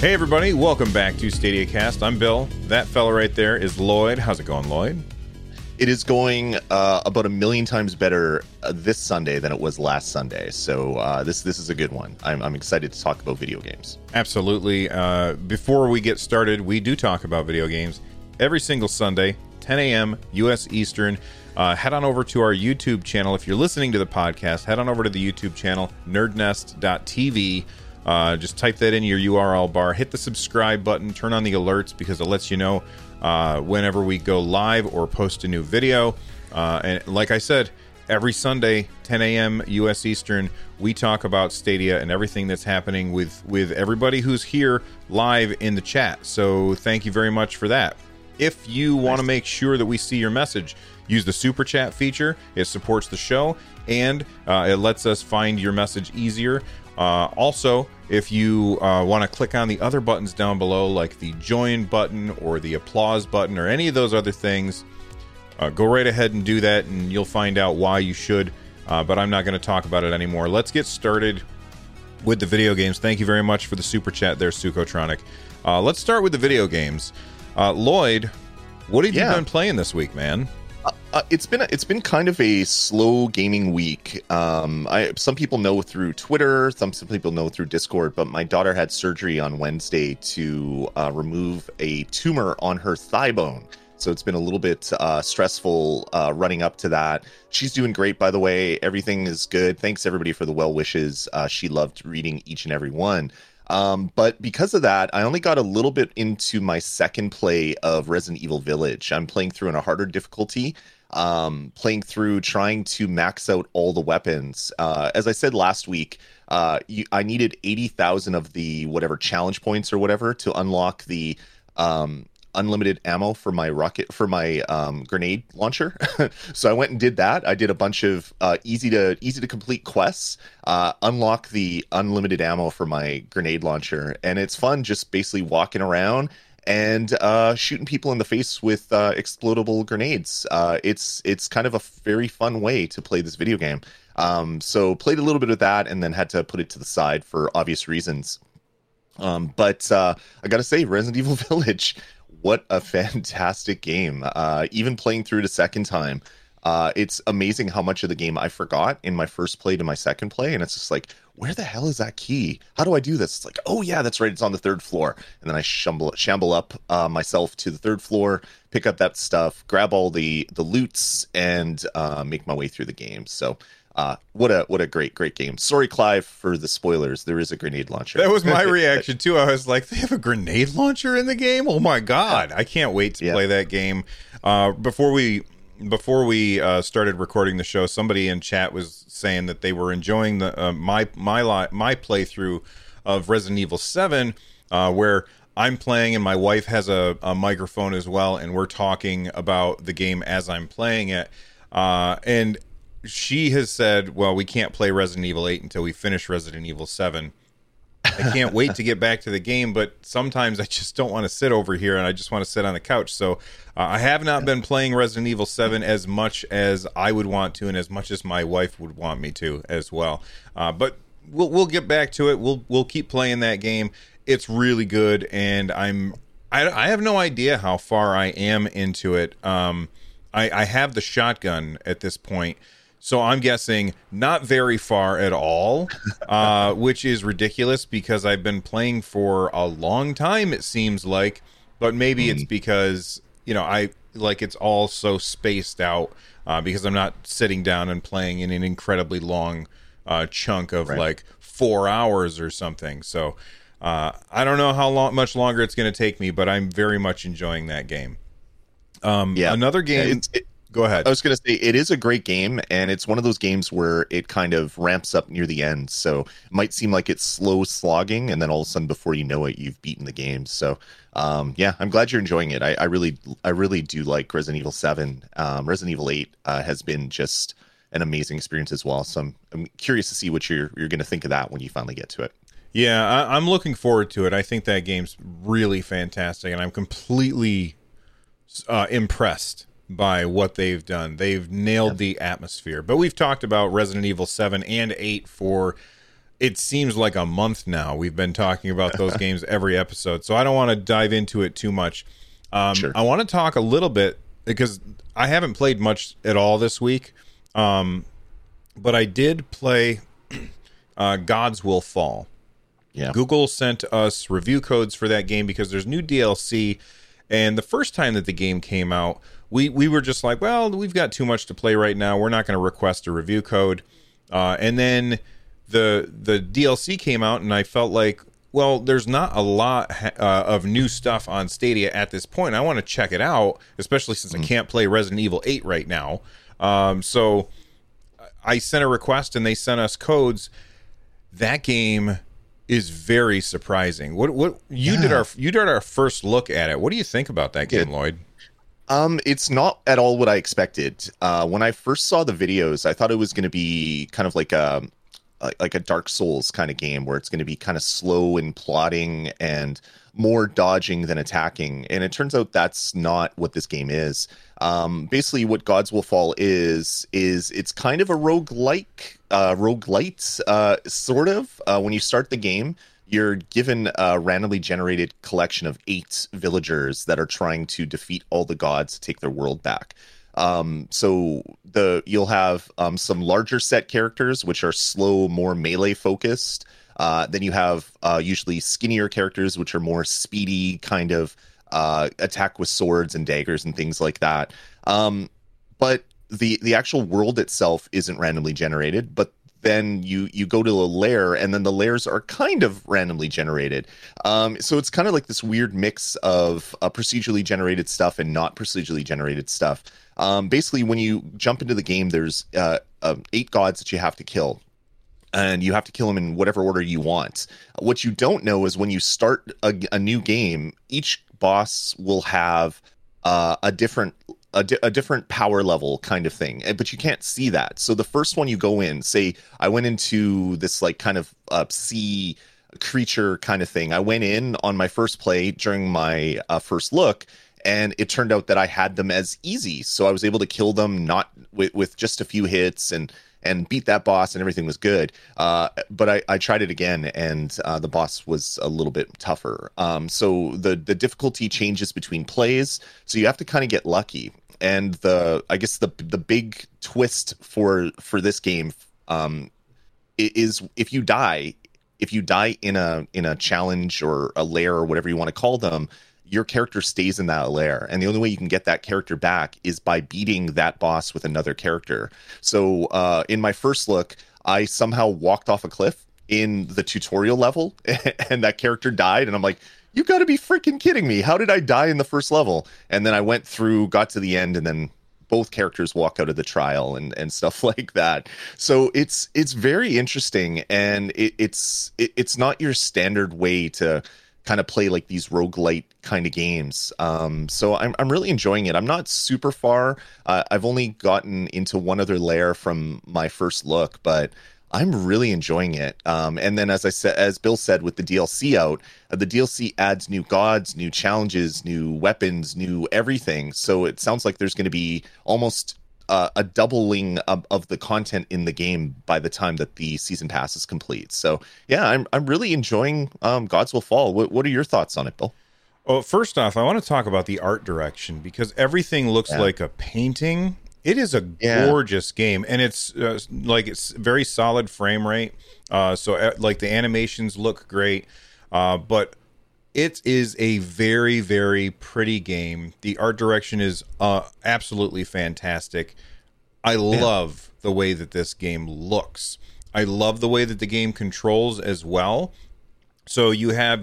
Hey everybody, welcome back to Stadia Cast. I'm Bill. That fella right there is Lloyd. How's it going, Lloyd? It is going about a million times better this Sunday than it was last Sunday. So this is a good one. I'm excited to talk about video games. Absolutely. Before we get started, we do talk about video games every single Sunday, 10 a.m. U.S. Eastern. Head on over to our YouTube channel. If you're listening to the podcast, head on over to the YouTube channel, nerdnest.tv. Just type that in your URL bar, hit the subscribe button, turn on the alerts because it lets you know whenever we go live or post a new video. And like I said, every Sunday, 10 a.m. U.S. Eastern, we talk about Stadia and everything that's happening with everybody who's here live in the chat. So thank you very much for that. If you want to make sure that we see your message, use the super chat feature. It supports the show and it lets us find your message easier. Also, if you want to click on the other buttons down below, like the join button or the applause button or any of those other things, go right ahead and do that and you'll find out why you should. But I'm not going to talk about it anymore. Let's get started with the video games. Thank you very much for the super chat there, Sukotronic. Let's start with the video games. Lloyd, what have you been playing this week, man? It's been kind of a slow gaming week. Some people know through Twitter, some people know through Discord, but my daughter had surgery on Wednesday to remove a tumor on her thigh bone. So it's been a little bit stressful running up to that. She's doing great, by the way. Everything is good. Thanks everybody for the well wishes. She loved reading each and every one. But because of that, I only got a little bit into my second play of Resident Evil Village. I'm playing through in a harder difficulty, playing through trying to max out all the weapons. As I said last week, I needed 80,000 of the whatever challenge points or whatever to unlock the unlimited ammo for my grenade launcher. So I went and did that. I did a bunch of easy to complete quests, unlock the unlimited ammo for my grenade launcher, and it's fun just basically walking around and shooting people in the face with explodable grenades. It's kind of a very fun way to play this video game. So played a little bit of that and then had to put it to the side for obvious reasons. But I gotta say, Resident Evil Village, what a fantastic game. Even playing through it a second time, it's amazing how much of the game I forgot in my first play to my second play. And it's just like, where the hell is that key? How do I do this? It's like, oh yeah, that's right, it's on the third floor. And then I shamble up myself to the third floor, pick up that stuff, grab all the loots, and make my way through the game. So what a great game. Sorry, Clive, for the spoilers. There is a grenade launcher. That was my reaction too. I was like, they have a grenade launcher in the game? Oh my god. I can't wait to play that game. Before we started recording the show, somebody in chat was saying that they were enjoying the my playthrough of Resident Evil 7, where I'm playing and my wife has a microphone as well, and we're talking about the game as I'm playing it. And she has said, well, we can't play Resident Evil 8 until we finish Resident Evil 7. I can't wait to get back to the game, but sometimes I just don't want to sit over here and I just want to sit on the couch. So I have not been playing Resident Evil 7 as much as I would want to and as much as my wife would want me to as well. But we'll get back to it. We'll keep playing that game. It's really good, and I have no idea how far I am into it. I have the shotgun at this point. So I'm guessing not very far at all, which is ridiculous because I've been playing for a long time, it seems like. But maybe it's because, it's all so spaced out because I'm not sitting down and playing in an incredibly long chunk of like 4 hours or something. So I don't know how much longer it's going to take me, but I'm very much enjoying that game. Another game... Go ahead. I was going to say, it is a great game, and it's one of those games where it kind of ramps up near the end. So it might seem like it's slow slogging, and then all of a sudden, before you know it, you've beaten the game. So, I'm glad you're enjoying it. I really do like Resident Evil 7. Resident Evil 8 has been just an amazing experience as well. So I'm curious to see what you're going to think of that when you finally get to it. Yeah, I'm looking forward to it. I think that game's really fantastic, and I'm completely impressed by what they've done. They've nailed the atmosphere. But we've talked about Resident Evil 7 and 8 for it seems like a month now. We've been talking about those games every episode, so I don't want to dive into it too much. Sure. I want to talk a little bit because I haven't played much at all this week, but I did play Gods Will Fall. Yeah. Google sent us review codes for that game because there's new DLC, and the first time that the game came out, we were just like, well, we've got too much to play right now. We're not going to request a review code. And then the DLC came out, and I felt like, well, there's not a lot of new stuff on Stadia at this point. I want to check it out, especially since I can't play Resident Evil 8 right now. So I sent a request, and they sent us codes. That game is very surprising. What you did our first look at it. What do you think about that game, Lloyd? It's not at all what I expected. When I first saw the videos, I thought it was going to be kind of like a Dark Souls kind of game where it's going to be kind of slow and plodding and more dodging than attacking. And it turns out that's not what this game is. Basically what Gods Will Fall is it's kind of a roguelite, sort of. When you start the game, you're given a randomly generated collection of 8 villagers that are trying to defeat all the gods to take their world back. So you'll have some larger set characters, which are slow, more melee focused. Then you have usually skinnier characters, which are more speedy, kind of attack with swords and daggers and things like that. But the actual world itself isn't randomly generated, but then you go to a lair, and then the lairs are kind of randomly generated. So it's kind of like this weird mix of procedurally generated stuff and not procedurally generated stuff. Basically, when you jump into the game, there's 8 gods that you have to kill, and you have to kill them in whatever order you want. What you don't know is when you start a new game, each boss will have a different power level kind of thing, but you can't see that. So the first one you go in, say I went into this like kind of sea creature kind of thing. I went in on my first play during my first look, and it turned out that I had them as easy. So I was able to kill them not with just a few hits and beat that boss, and everything was good. But I tried it again, and the boss was a little bit tougher. So the difficulty changes between plays, so you have to kind of get lucky. And I guess the big twist for this game is if you die in a challenge or a lair or whatever you want to call them, your character stays in that lair, and the only way you can get that character back is by beating that boss with another character. So in my first look, I somehow walked off a cliff in the tutorial level, and that character died, and I'm like, you got to be freaking kidding me. How did I die in the first level? And then I went through, got to the end, and then both characters walk out of the trial and stuff like that. So it's very interesting, and it's not your standard way to kind of play like these roguelite kind of games. So I'm really enjoying it. I'm not super far. I've only gotten into one other layer from my first look, but I'm really enjoying it. And then as Bill said, with the DLC out, the DLC adds new gods, new challenges, new weapons, new everything. So it sounds like there's going to be almost a doubling of the content in the game by the time that the season pass is complete. So yeah, I'm really enjoying Gods Will Fall. What are your thoughts on it, Bill? Well, first off, I want to talk about the art direction, because everything looks like a painting. It is a gorgeous game, and it's it's very solid frame rate. So like the animations look great, but it is a very, very pretty game. The art direction is absolutely fantastic. I love the way that this game looks. I love the way that the game controls as well. So you have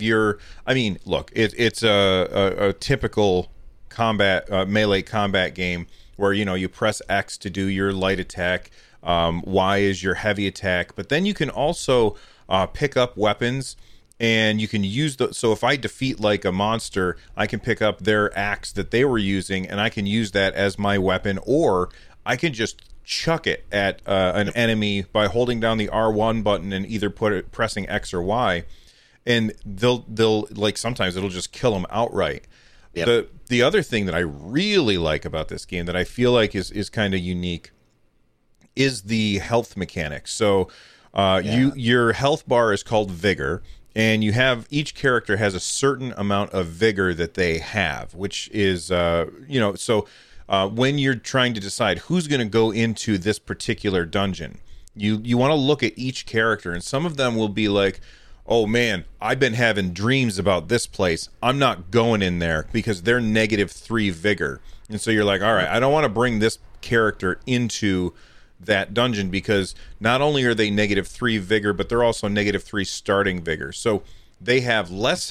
it's a typical combat melee combat game where, you press X to do your light attack, Y is your heavy attack, but then you can also pick up weapons. And you can use so if I defeat like a monster, I can pick up their axe that they were using, and I can use that as my weapon, or I can just chuck it at an enemy by holding down the R1 button and either pressing X or Y, and they'll like sometimes it'll just kill them outright. Yep. The other thing that I really like about this game that I feel like is kind of unique is the health mechanics. So Your health bar is called Vigor, and you have each character has a certain amount of vigor that they have, which is when you're trying to decide who's going to go into this particular dungeon, you want to look at each character, and some of them will be like, oh man, I've been having dreams about this place. I'm not going in there because they're -3 vigor. And so you're like, all right, I don't want to bring this character into that dungeon because not only are they -3 vigor, but they're also -3 starting vigor. So they have less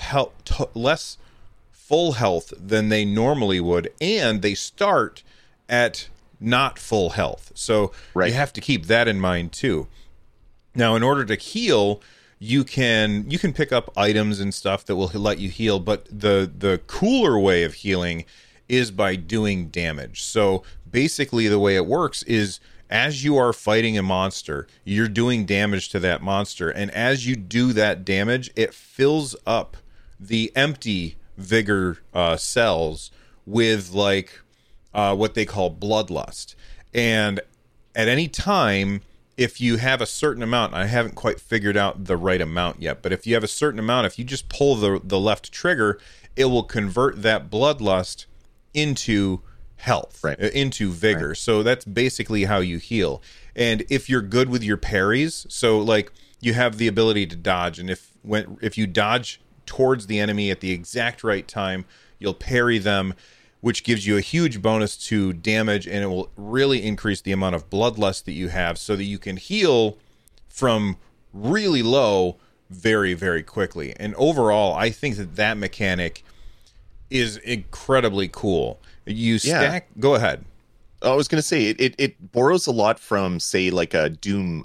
full health than they normally would, and they start at not full health. So you have to keep that in mind too. Now, in order to heal, you can pick up items and stuff that will let you heal, but the cooler way of healing is by doing damage. So basically the way it works is as you are fighting a monster, you're doing damage to that monster, and as you do that damage, it fills up the empty vigor cells with what they call bloodlust. And at any time, if you have a certain amount, I haven't quite figured out the right amount yet, but if you have a certain amount, if you just pull the left trigger, it will convert that bloodlust into health, into vigor. Right. So that's basically how you heal. And if you're good with your parries, so like you have the ability to dodge, and if you dodge towards the enemy at the exact right time, you'll parry them, which gives you a huge bonus to damage, and it will really increase the amount of bloodlust that you have so that you can heal from really low very, very quickly. And overall, I think that mechanic is incredibly cool. You stack... Yeah. Go ahead. I was going to say, it borrows a lot from, say, like a Doom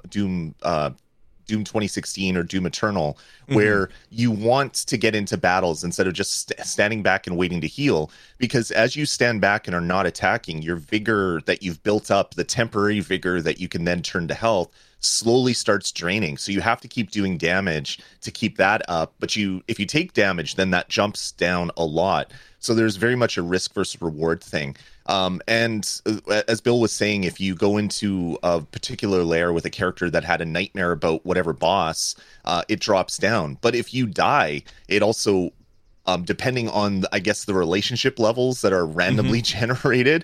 2016 or Doom Eternal, where you want to get into battles instead of just standing back and waiting to heal, because as you stand back and are not attacking, your vigor that you've built up, the temporary vigor that you can then turn to health, slowly starts draining. So you have to keep doing damage to keep that up, but if you take damage, then that jumps down a lot. So there's very much a risk versus reward thing. And as Bill was saying, if you go into a particular lair with a character that had a nightmare about whatever boss, it drops down. But if you die, it also, depending on, I guess, the relationship levels that are randomly generated,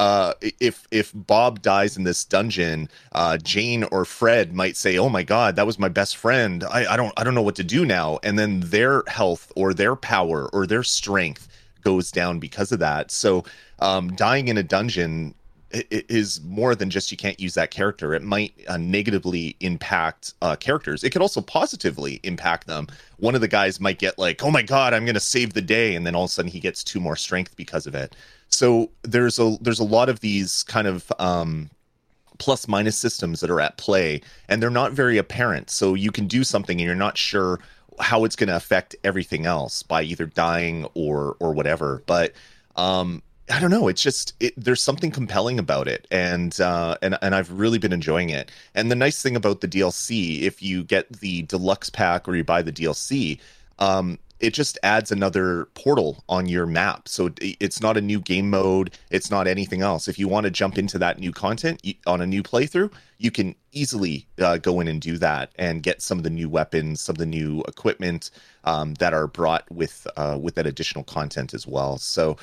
if Bob dies in this dungeon, Jane or Fred might say, "Oh my God, that was my best friend. I don't know what to do now." And then their health or their power or their strength goes down because of that. So dying in a dungeon is more than just you can't use that character. It might negatively impact characters. It could also positively impact them. One of the guys might get like, oh my God, I'm going to save the day. And then all of a sudden he gets 2 more strength because of it. So there's a lot of these kind of plus minus systems that are at play, and they're not very apparent. So you can do something and you're not sure how it's going to affect everything else by either dying or whatever. But I don't know. It's just there's something compelling about it, and I've really been enjoying it. And the nice thing about the DLC, if you get the deluxe pack or you buy the DLC, it just adds another portal on your map. So it's not a new game mode. It's not anything else. If you want to jump into that new content on a new playthrough, you can easily go in and do that and get some of the new weapons, some of the new equipment that are brought with that additional content as well. So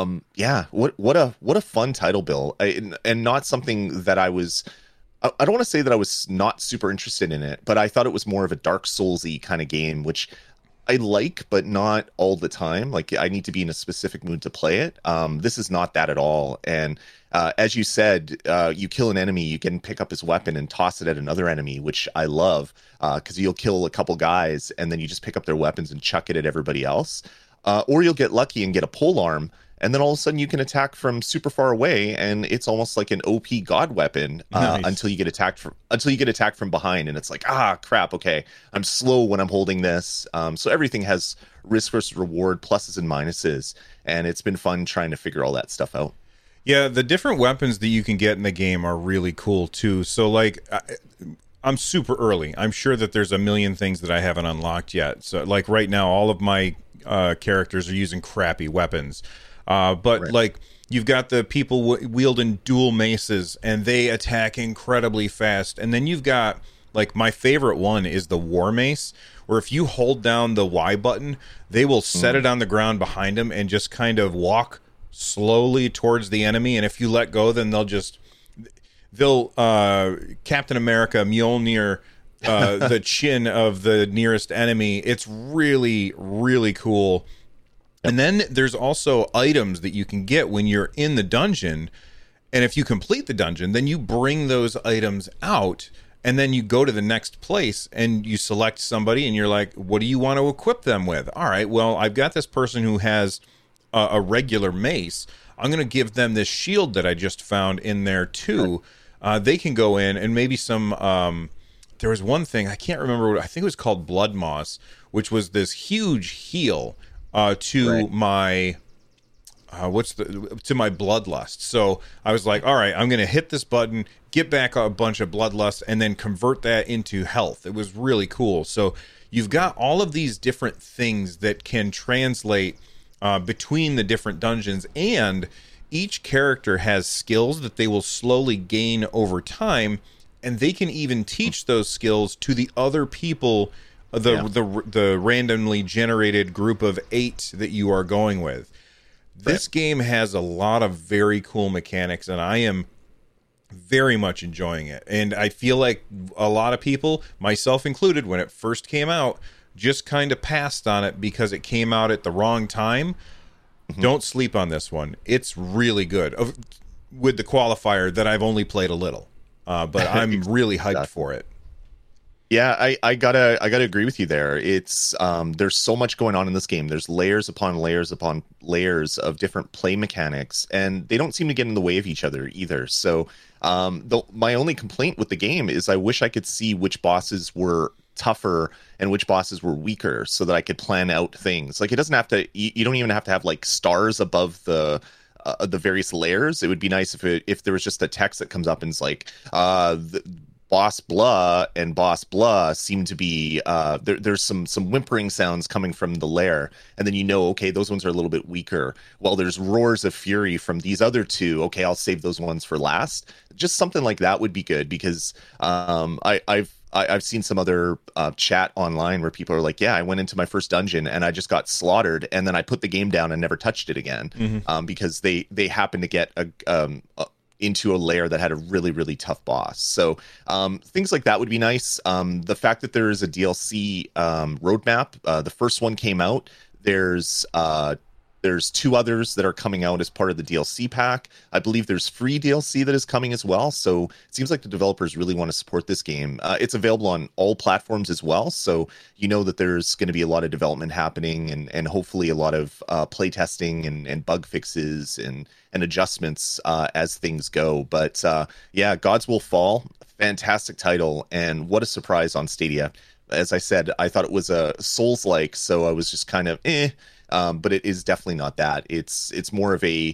what a fun title, Bill, and not something that I was. I don't want to say that I was not super interested in it, but I thought it was more of a Dark Souls-y kind of game, which I like, but not all the time. Like, I need to be in a specific mood to play it. This is not that at all. And as you said, you kill an enemy, you can pick up his weapon and toss it at another enemy, which I love, because you'll kill a couple guys and then you just pick up their weapons and chuck it at everybody else. Or you'll get lucky and get a polearm, and then all of a sudden you can attack from super far away, and it's almost like an OP god weapon until you get attacked from behind, and it's like, crap, okay, I'm slow when I'm holding this. So everything has risk versus reward, pluses and minuses, and it's been fun trying to figure all that stuff out. Yeah, the different weapons that you can get in the game are really cool too. So like, I'm super early. I'm sure that there's a million things that I haven't unlocked yet. So like right now, all of my characters are using crappy weapons. But like, you've got the people wielding dual maces, and they attack incredibly fast. And then you've got Like, my favorite one is the War Mace, where if you hold down the Y button, they will set it on the ground behind them and just kind of walk slowly towards the enemy. And if you let go, then they'll Captain America Mjolnir the chin of the nearest enemy. It's really, really cool. And then there's also items that you can get when you're in the dungeon. And if you complete the dungeon, then you bring those items out, and then you go to the next place and you select somebody and you're like, what do you want to equip them with? All right, well, I've got this person who has a regular mace. I'm going to give them this shield that I just found in there too. They can go in and maybe some... there was one thing, I can't remember what, I think it was called Blood Moss, which was this huge heal to my... to my bloodlust. So I was like, all right, I'm going to hit this button, get back a bunch of bloodlust, and then convert that into health. It was really cool. So you've got all of these different things that can translate between the different dungeons, and each character has skills that they will slowly gain over time, and they can even teach those skills to the other people, the randomly generated group of 8 that you are going with. This game has a lot of very cool mechanics, and I am very much enjoying it. And I feel like a lot of people, myself included, when it first came out, just kind of passed on it because it came out at the wrong time. Don't sleep on this one. It's really good. With the qualifier that I've only played a little, but I'm really hyped for it. Yeah, I gotta agree with you there. It's there's so much going on in this game. There's layers upon layers upon layers of different play mechanics, and they don't seem to get in the way of each other either. So my only complaint with the game is I wish I could see which bosses were tougher and which bosses were weaker, so that I could plan out things. Like, it doesn't have to. You don't even have to have like stars above the various layers. It would be nice if there was just a text that comes up and it's like Boss Blah and Boss Blah seem to be there's some whimpering sounds coming from the lair, and then okay, those ones are a little bit weaker. Well, there's roars of fury from these other two. Okay, I'll save those ones for last. Just something like that would be good, because I've seen some other chat online where people are like, yeah, I went into my first dungeon and I just got slaughtered, and then I put the game down and never touched it again, because they happened to get into a layer that had a really, really tough boss. So things like that would be nice. The fact that there is a DLC roadmap, the first one came out. There's 2 others that are coming out as part of the DLC pack. I believe there's free DLC that is coming as well. So it seems like the developers really want to support this game. It's available on all platforms as well. So that there's going to be a lot of development happening, and hopefully a lot of play testing and bug fixes and adjustments as things go. But Gods Will Fall, fantastic title, and what a surprise on Stadia. As I said, I thought it was a Souls-like, so I was just kind of but it is definitely not that. It's more of a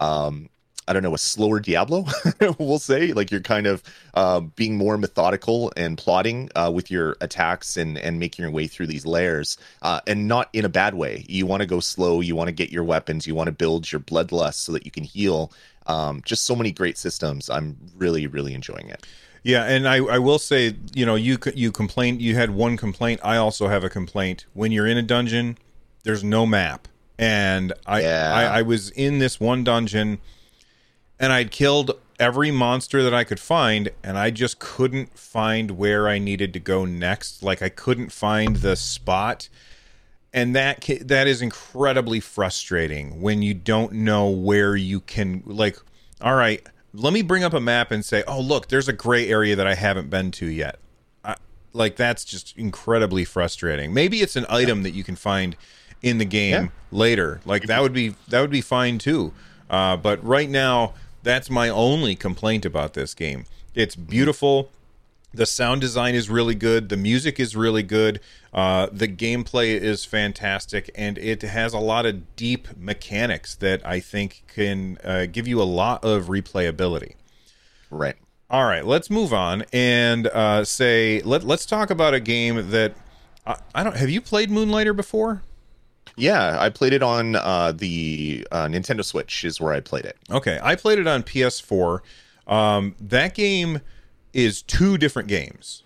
a slower Diablo, we'll say. Like, you're kind of being more methodical and plotting with your attacks and making your way through these layers, and not in a bad way. You want to go slow, you want to get your weapons, you want to build your bloodlust so that you can heal. Just so many great systems. I'm really, really enjoying it. Yeah, and I will say, you complained, you had one complaint. I also have a complaint. When you're in a dungeon, there's no map. And I was in this one dungeon, and I'd killed every monster that I could find, and I just couldn't find where I needed to go next. Like, I couldn't find the spot. And that is incredibly frustrating when you don't know where you can, like, all right, let me bring up a map and say, oh, look, there's a gray area that I haven't been to yet. That's just incredibly frustrating. Maybe it's an item that you can find in the game later. Like, that would be fine too. But right now, that's my only complaint about this game. It's beautiful. The sound design is really good. The music is really good. The gameplay is fantastic, and it has a lot of deep mechanics that I think can give you a lot of replayability. Right. All right, let's move on and let's talk about a game that I don't. Have you played Moonlighter before? Yeah, I played it on the Nintendo Switch is where I played it. Okay, I played it on PS4. That game is 2 different games.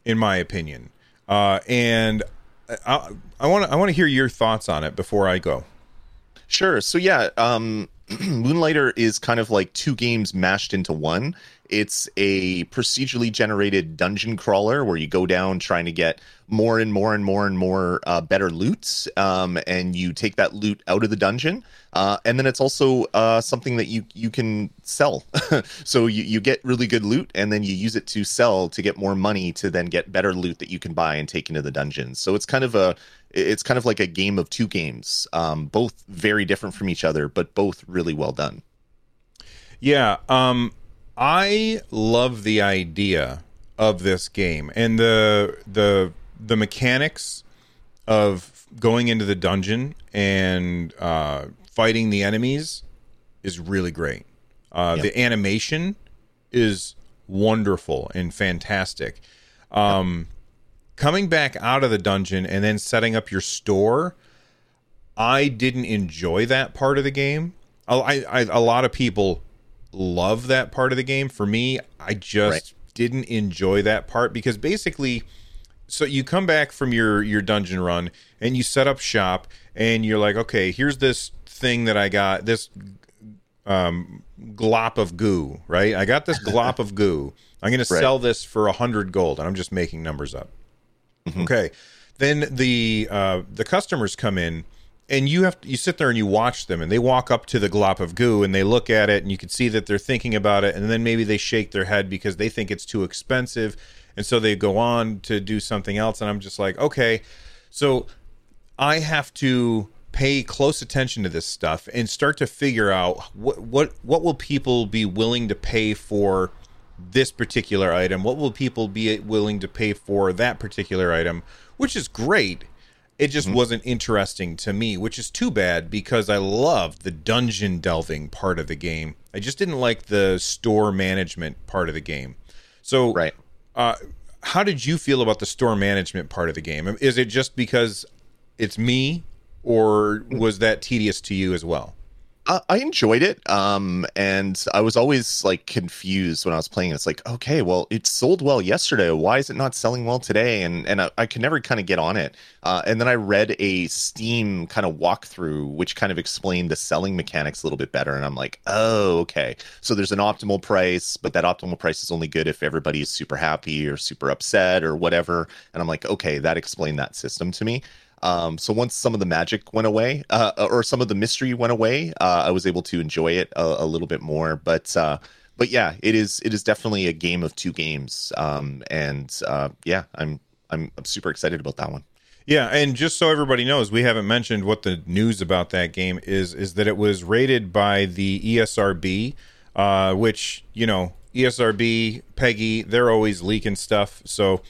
in my opinion. And I want to hear your thoughts on it before I go. Sure. So yeah, Moonlighter is kind of like two games mashed into one. It's a procedurally generated dungeon crawler where you go down trying to get more and more and more and more better loot, and you take that loot out of the dungeon. And then it's also something that you can sell. So you get really good loot, and then you use it to sell to get more money to then get better loot that you can buy and take into the dungeons. So it's kind of like a game of two games, both very different from each other, but both really well done. Yeah, I love the idea of this game and the mechanics of going into the dungeon and fighting the enemies is really great. Yep. The animation is wonderful and fantastic. Coming back out of the dungeon and then setting up your store, I didn't enjoy that part of the game. A lot of people love that part of the game. For me, I just didn't enjoy that part because basically, so you come back from your dungeon run and you set up shop and you're like, okay, here's this thing that I got, this glop of goo, right? I got this glop of goo. I'm going to sell this for 100 gold, and I'm just making numbers up. Mm-hmm. Okay. Then the customers come in, and you sit there and you watch them, and they walk up to the glop of goo and they look at it, and you can see that they're thinking about it, and then maybe they shake their head because they think it's too expensive, and so they go on to do something else. And I'm just like, okay, so I have to pay close attention to this stuff and start to figure out what will people be willing to pay for this particular item, what will people be willing to pay for that particular item, which is great. It just wasn't interesting to me, which is too bad because I loved the dungeon delving part of the game. I just didn't like the store management part of the game. So, how did you feel about the store management part of the game? Is it just because it's me, or was that tedious to you as well? I enjoyed it, and I was always like confused when I was playing. It's like, okay, well, it sold well yesterday. Why is it not selling well today? And I could never kind of get on it. And then I read a Steam kind of walkthrough, which kind of explained the selling mechanics a little bit better. And I'm like, oh, okay. So there's an optimal price, but that optimal price is only good if everybody is super happy or super upset or whatever. And I'm like, okay, that explained that system to me. So once some of the magic went away, or some of the mystery went away, I was able to enjoy it a little bit more. But yeah, it is definitely a game of two games. Yeah, I'm super excited about that one. Yeah, and just so everybody knows, we haven't mentioned what the news about that game is that it was rated by the ESRB, which, you know, ESRB, PEGI, they're always leaking stuff. So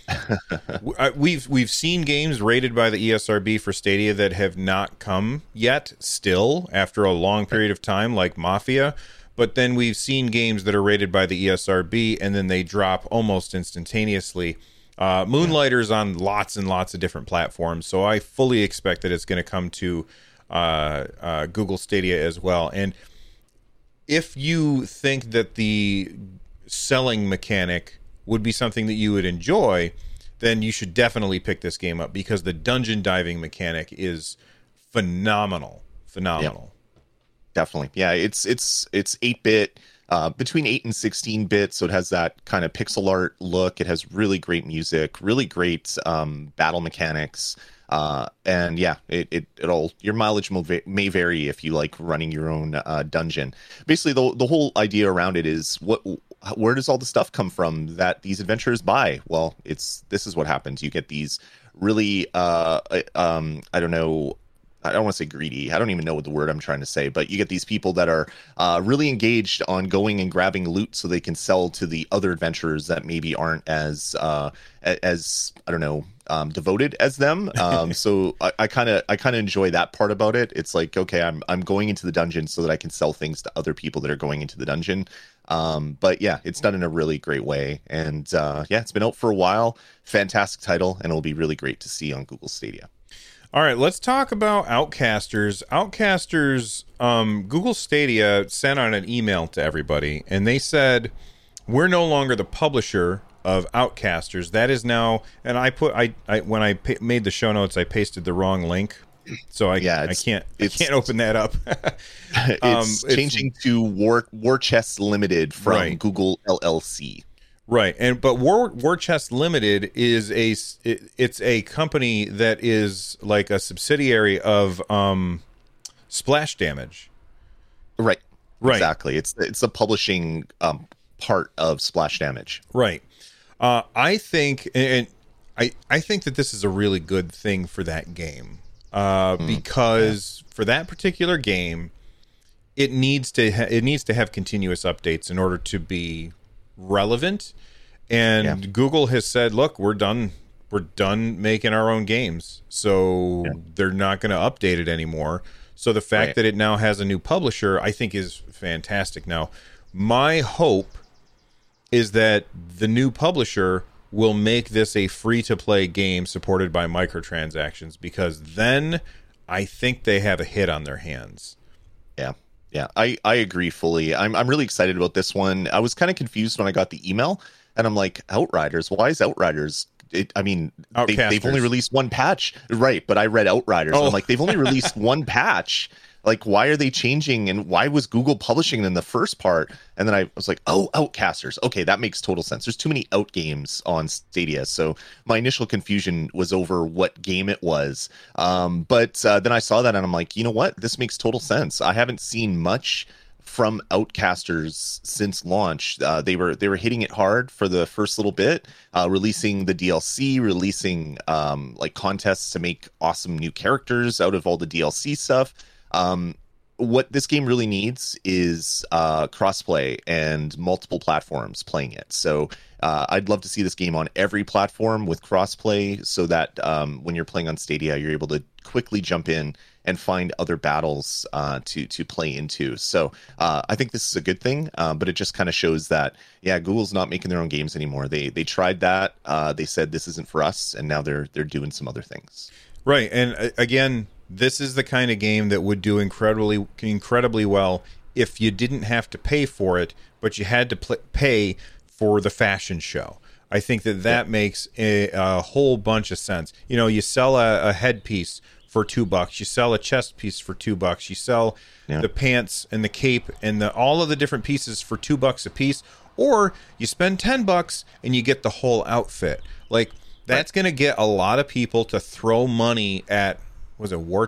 we've seen games rated by the ESRB for Stadia that have not come yet, still, after a long period of time, like Mafia. But then we've seen games that are rated by the ESRB, and then they drop almost instantaneously. Moonlighter's on lots and lots of different platforms, so I fully expect that it's going to come to Google Stadia as well. And if you think that the selling mechanic would be something that you would enjoy, then you should definitely pick this game up because the dungeon diving mechanic is phenomenal. Yep. Definitely. Yeah, it's 8-bit, between 8 and 16-bit, so it has that kind of pixel art look. It has really great music, really great battle mechanics. And yeah, it all, your mileage may vary if you like running your own dungeon. Basically, the whole idea around it is where does all the stuff come from that these adventurers buy? Well, this is what happens. You get these really I don't know. I don't want to say greedy. I don't even know what the word I'm trying to say, but you get these people that are really engaged on going and grabbing loot so they can sell to the other adventurers that maybe aren't as I don't know, devoted as them. So I kind of enjoy that part about it. It's like, okay, I'm going into the dungeon so that I can sell things to other people that are going into the dungeon. But yeah, it's done in a really great way. And yeah, it's been out for a while. Fantastic title, and it'll be really great to see on Google Stadia. All right, let's talk about Outcasters. Outcasters, Google Stadia sent out an email to everybody, and they said, we're no longer the publisher of Outcasters. That is now, and I when I made the show notes, I pasted the wrong link, so I can't open that up. It's changing to War Chest Limited from Google LLC. Right, but War Chest Limited is it's a company that is like a subsidiary of Splash Damage. Right. Exactly. It's the publishing part of Splash Damage. Right. I think I think that this is a really good thing for that game because for that particular game, it needs to have continuous updates in order to be relevant. And Google has said, look, we're done making our own games, so they're not going to update it anymore. So the fact that it now has a new publisher, I think, is fantastic. Now, my hope is that the new publisher will make this a free-to-play game supported by microtransactions, because then I think they have a hit on their hands. Yeah, I agree fully. I'm really excited about this one. I was kind of confused when I got the email, and I'm like, Outriders? Why is Outriders? They've only released one patch. Right, but I read Outriders. And I'm like, they've only released one patch. Like, why are they changing, and why was Google publishing it in the first part? And then I was like, Outcasters. Okay, that makes total sense. There's too many out games on Stadia. So my initial confusion was over what game it was. But then I saw that, and I'm like, you know what? This makes total sense. I haven't seen much from Outcasters since launch. They were hitting it hard for the first little bit, releasing the DLC, releasing like contests to make awesome new characters out of all the DLC stuff. What this game really needs is crossplay and multiple platforms playing it. So I'd love to see this game on every platform with crossplay, so that when you're playing on Stadia, you're able to quickly jump in and find other battles to play into. So I think this is a good thing, but it just kind of shows that Google's not making their own games anymore. They tried that. They said this isn't for us, and now they're doing some other things. Right, and again, this is the kind of game that would do incredibly well if you didn't have to pay for it, but you had to pay for the fashion show. I think that makes a whole bunch of sense. You know, you sell a headpiece for $2, you sell a chest piece for $2, you sell the pants and the cape and all of the different pieces for $2 a piece, or you spend $10 and you get the whole outfit. Like, that's going to get a lot of people to throw money at, was it War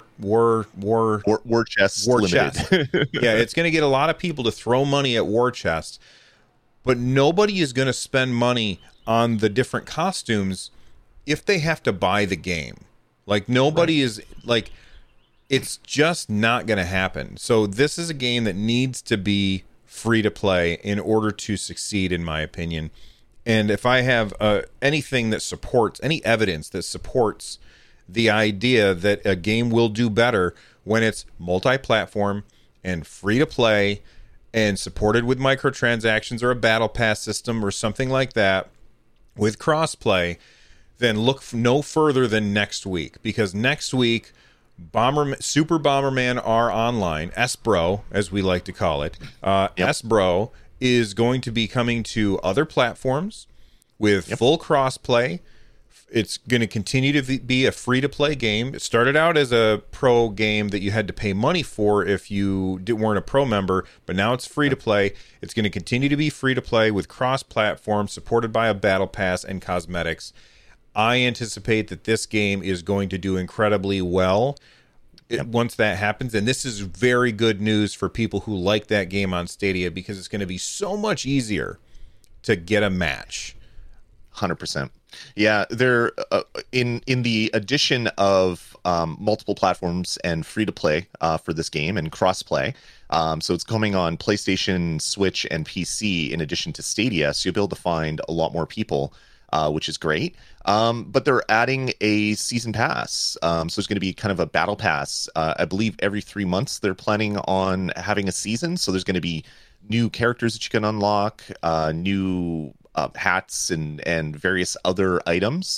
Chest Limited. Yeah, it's going to get a lot of people to throw money at War Chest, but nobody is going to spend money on the different costumes if they have to buy the game. Like, nobody is, like, it's just not going to happen. So this is a game that needs to be free to play in order to succeed, in my opinion. And if I have anything that supports, any evidence that supports the idea that a game will do better when it's multi-platform and free to play and supported with microtransactions or a battle pass system or something like that with crossplay, then look no further than next week, because next week Super Bomberman R Online, SBRO as we like to call it, SBRO is going to be coming to other platforms with full crossplay. It's going to continue to be a free-to-play game. It started out as a pro game that you had to pay money for if you weren't a pro member, but now it's free-to-play. It's going to continue to be free-to-play with cross-platform, supported by a battle pass and cosmetics. I anticipate that this game is going to do incredibly well once that happens, and this is very good news for people who like that game on Stadia, because it's going to be so much easier to get a match. 100%. Yeah, they're in the addition of multiple platforms and free to play for this game and cross-play. So it's coming on PlayStation, Switch, and PC in addition to Stadia. So you'll be able to find a lot more people, which is great. But they're adding a season pass. So it's going to be kind of a battle pass. I believe every 3 months they're planning on having a season. So there's going to be new characters that you can unlock, new hats and various other items.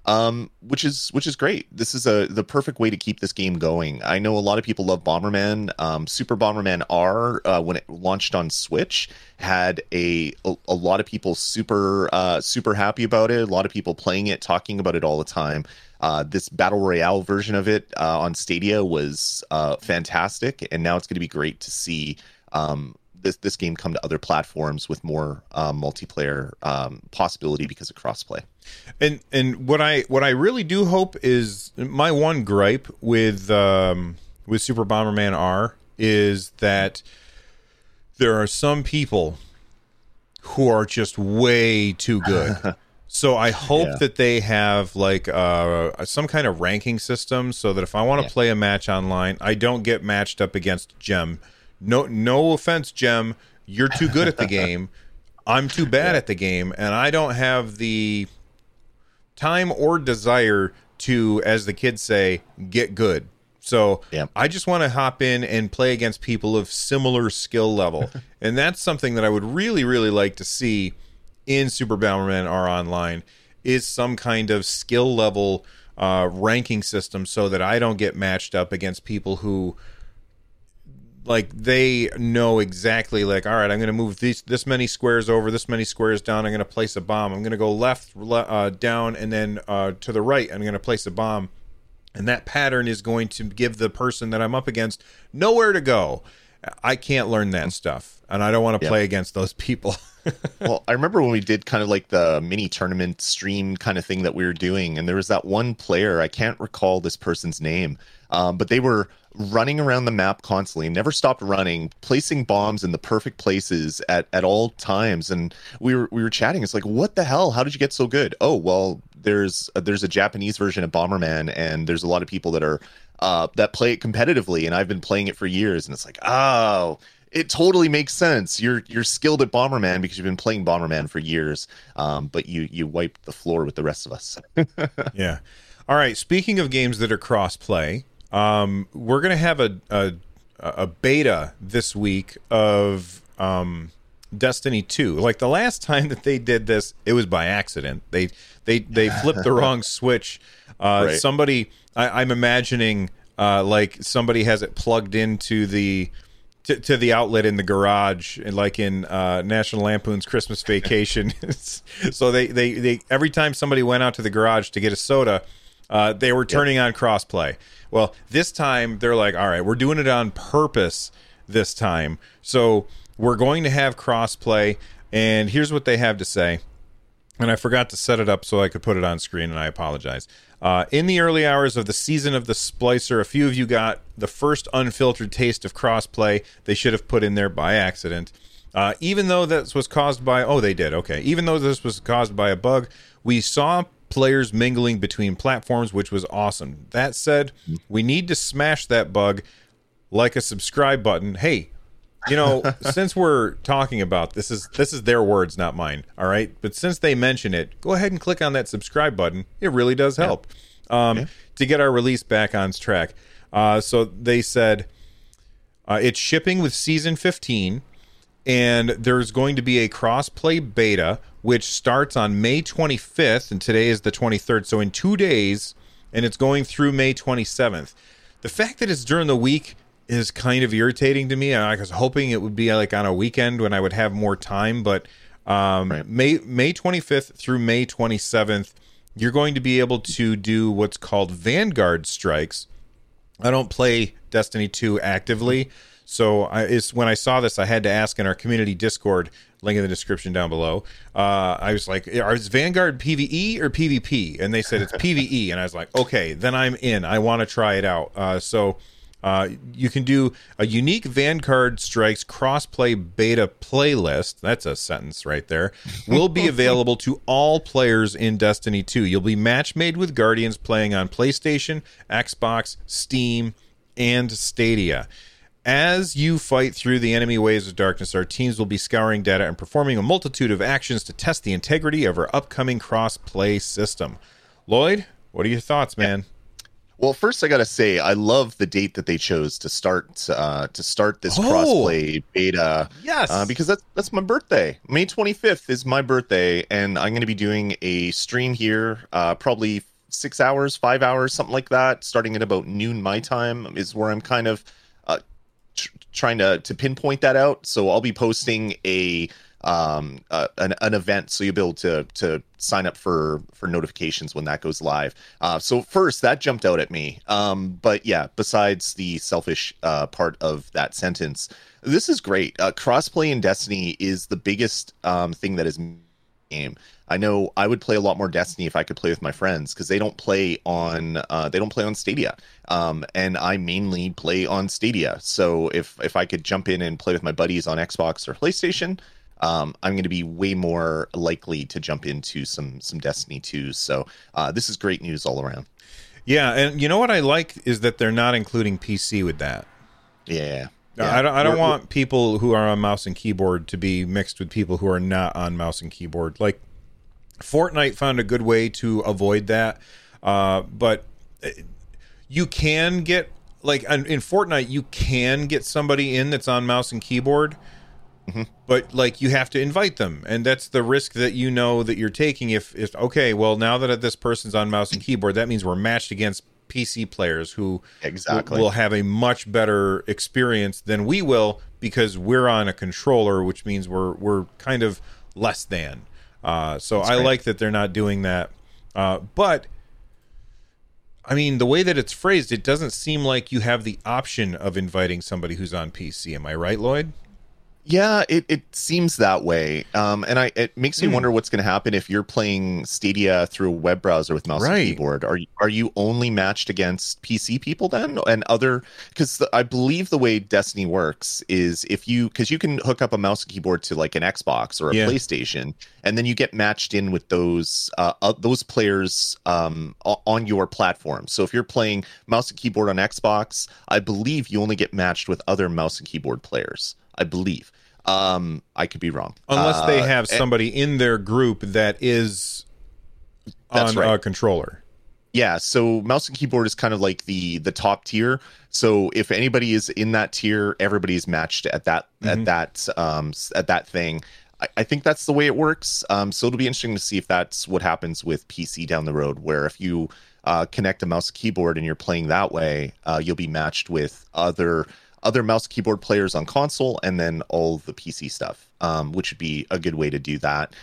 which is great. This is the perfect way to keep this game going. I know a lot of people love Bomberman. Super Bomberman R, when it launched on Switch, had a lot of people super happy about it. A lot of people playing it, talking about it all the time. This battle royale version of it on Stadia was fantastic, and now it's going to be great to see this game come to other platforms with more multiplayer possibility because of crossplay. And what I really do hope is, my one gripe with Super Bomberman R is that there are some people who are just way too good. So I hope that they have like some kind of ranking system, so that if I want to play a match online, I don't get matched up against Gem. No offense, Gem, you're too good at the game. I'm too bad at the game, and I don't have the time or desire to, as the kids say, get good. So I just want to hop in and play against people of similar skill level. And that's something that I would really, really like to see in Super Bomberman R Online, is some kind of skill level ranking system, so that I don't get matched up against people who, like, they know exactly, like, all right, I'm going to move this many squares over, this many squares down, I'm going to place a bomb, I'm going to go left, down, and then to the right, I'm going to place a bomb. And that pattern is going to give the person that I'm up against nowhere to go. I can't learn that stuff, and I don't want to play against those people. Well, I remember when we did kind of like the mini tournament stream kind of thing that we were doing, and there was that one player, I can't recall this person's name, but they were running around the map constantly, never stopped running, placing bombs in the perfect places at all times. And we were chatting. It's like, what the hell? How did you get so good? Oh, well, there's a Japanese version of Bomberman, and there's a lot of people that are that play it competitively, and I've been playing it for years. And it's like, oh, it totally makes sense. You're skilled at Bomberman because you've been playing Bomberman for years, but you wiped the floor with the rest of us. Yeah. All right. Speaking of games that are cross-play, we're gonna have a beta this week of Destiny 2. Like, the last time that they did this, it was by accident. They flipped the wrong switch. Right. Somebody, I'm imagining, like, somebody has it plugged into the to the outlet in the garage, like in National Lampoon's Christmas Vacation. So they every time somebody went out to the garage to get a soda, they were turning on crossplay. Well, this time they're like, all right, we're doing it on purpose this time. So we're going to have crossplay, and here's what they have to say. And I forgot to set it up so I could put it on screen, and I apologize. In the early hours of the season of the Splicer, a few of you got the first unfiltered taste of crossplay. They should have put in there by accident. Even though this was caused by... Oh, they did. Okay. Even though this was caused by a bug, we saw players mingling between platforms, which was awesome. That said, we need to smash that bug like a subscribe button. Hey, you know, since we're talking about this is their words, not mine. All right. But since they mention it, go ahead and click on that subscribe button. It really does help to get our release back on track. So they said it's shipping with season 15, and there's going to be a cross-play beta, which starts on May 25th, and today is the 23rd. So in 2 days, and it's going through May 27th. The fact that it's during the week is kind of irritating to me. I was hoping it would be like on a weekend when I would have more time, but May 25th through May 27th, you're going to be able to do what's called Vanguard strikes. I don't play Destiny 2 actively, so when I saw this, I had to ask in our community Discord, link in the description down below. I was like, is Vanguard PvE or PvP? And they said it's PvE, and I was like, okay, then I'm in. I want to try it out. So you can do a unique Vanguard Strikes crossplay beta playlist. That's a sentence right there. Will be available to all players in Destiny 2. You'll be match made with Guardians playing on PlayStation, Xbox, Steam, and Stadia. As you fight through the enemy waves of darkness, our teams will be scouring data and performing a multitude of actions to test the integrity of our upcoming cross-play system. Lloyd, what are your thoughts, man? Well, first I gotta say I love the date that they chose to start this crossplay beta. Yes, because that's my birthday. May 25th is my birthday, and I'm going to be doing a stream here, probably 6 hours, 5 hours, something like that. Starting at about noon my time is where I'm kind of trying to pinpoint that out. So I'll be posting an event, so you'll be able to sign up for notifications when that goes live. So first that jumped out at me. But yeah, besides the selfish part of that sentence, this is great. Crossplay in Destiny is the biggest thing that is game. I know I would play a lot more Destiny if I could play with my friends, because they don't play on Stadia, and I mainly play on Stadia. So if I could jump in and play with my buddies on Xbox or PlayStation, I'm going to be way more likely to jump into some Destiny 2. So this is great news all around. Yeah, and you know what I like is that they're not including PC with that. Yeah. I don't want people who are on mouse and keyboard to be mixed with people who are not on mouse and keyboard. Like, Fortnite found a good way to avoid that, but you can get, like, in Fortnite, you can get somebody in that's on mouse and keyboard, but, like, you have to invite them, and that's the risk that you know that you're taking. If okay, well, now that this person's on mouse and keyboard, that means we're matched against PC players who will have a much better experience than we will, because we're on a controller, which means we're kind of less than. So I like that they're not doing that. But I mean, the way that it's phrased, it doesn't seem like you have the option of inviting somebody who's on PC. Am I right, Lloyd? Yeah, it seems that way, and it makes me wonder what's going to happen if you're playing Stadia through a web browser with mouse and keyboard. Are you only matched against PC people then, and other? Because I believe the way Destiny works is because you can hook up a mouse and keyboard to like an Xbox or a PlayStation, and then you get matched in with those players on your platform. So if you're playing mouse and keyboard on Xbox, I believe you only get matched with other mouse and keyboard players. I believe. I could be wrong. Unless they have somebody in their group that is on a controller. Yeah, so mouse and keyboard is kind of like the top tier. So if anybody is in that tier, everybody is matched at that thing. I think that's the way it works. So it'll be interesting to see if that's what happens with PC down the road, where if you connect a mouse and keyboard and you're playing that way, you'll be matched with other mouse keyboard players on console, and then all the PC stuff, which would be a good way to do that.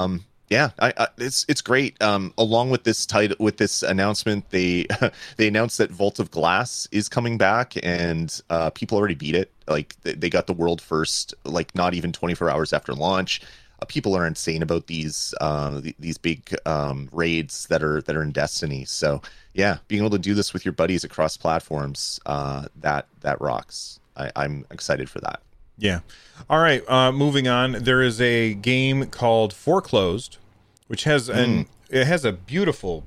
It's great. Along with this announcement, they announced that Vault of Glass is coming back, and people already beat it. Like, they got the world first, like, not even 24 hours after launch. People are insane about these big raids that are in Destiny. So yeah, being able to do this with your buddies across platforms, that rocks. I'm excited for that. Yeah. All right. Moving on. There is a game called Foreclosed, which has it has a beautiful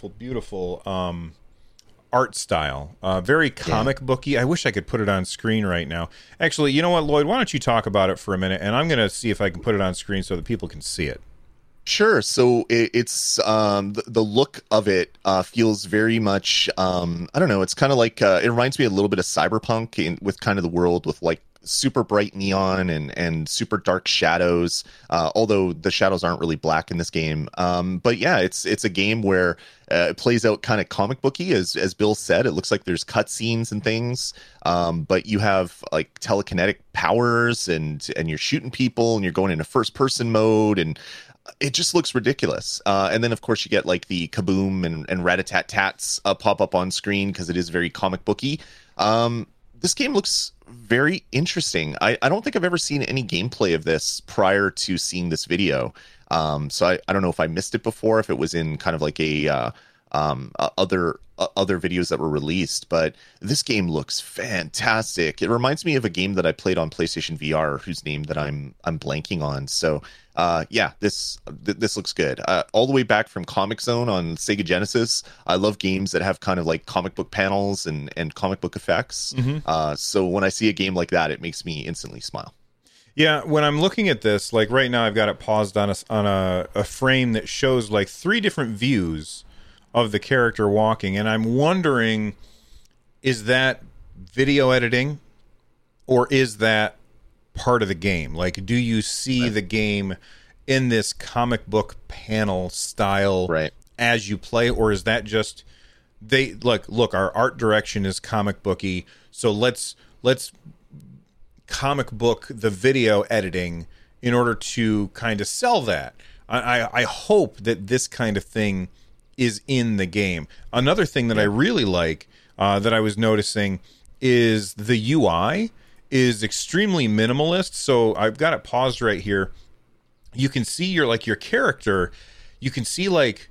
art style, very comic booky. I wish I could put it on screen right now. Actually, you know what, Lloyd? Why don't you talk about it for a minute, and I'm going to see if I can put it on screen so that people can see it. Sure. So it's the look of it feels very much I don't know. It's kind of like it reminds me a little bit of Cyberpunk with kind of the world with like super bright neon and super dark shadows. Although the shadows aren't really black in this game. But yeah, it's a game where it plays out kind of comic booky, as Bill said. It looks like there's cutscenes and things, but you have like telekinetic powers and you're shooting people and you're going into first person mode, and it just looks ridiculous. And then, of course, you get like the kaboom and rat-a-tat-tats pop up on screen because it is very comic booky. This game looks very interesting. I don't think I've ever seen any gameplay of this prior to seeing this video. So I don't know if I missed it before, if it was in kind of like other videos that were released, but this game looks fantastic. It reminds me of a game that I played on PlayStation VR, whose name that I'm blanking on. So this looks good. All the way back from Comic Zone on Sega Genesis, I love games that have kind of like comic book panels and comic book effects. So when I see a game like that, it makes me instantly smile. Yeah, when I'm looking at this, like right now, I've got it paused on a frame that shows like 3 different views of the character walking, and I'm wondering, is that video editing, or is that part of the game? Like, do you see the game in this comic book panel style as you play, or is that just they look, our art direction is comic booky, so let's comic book the video editing in order to kind of sell that. I hope that this kind of thing is in the game. Another thing that I really like that I was noticing is the UI is extremely minimalist. So I've got it paused right here. You can see your character. You can see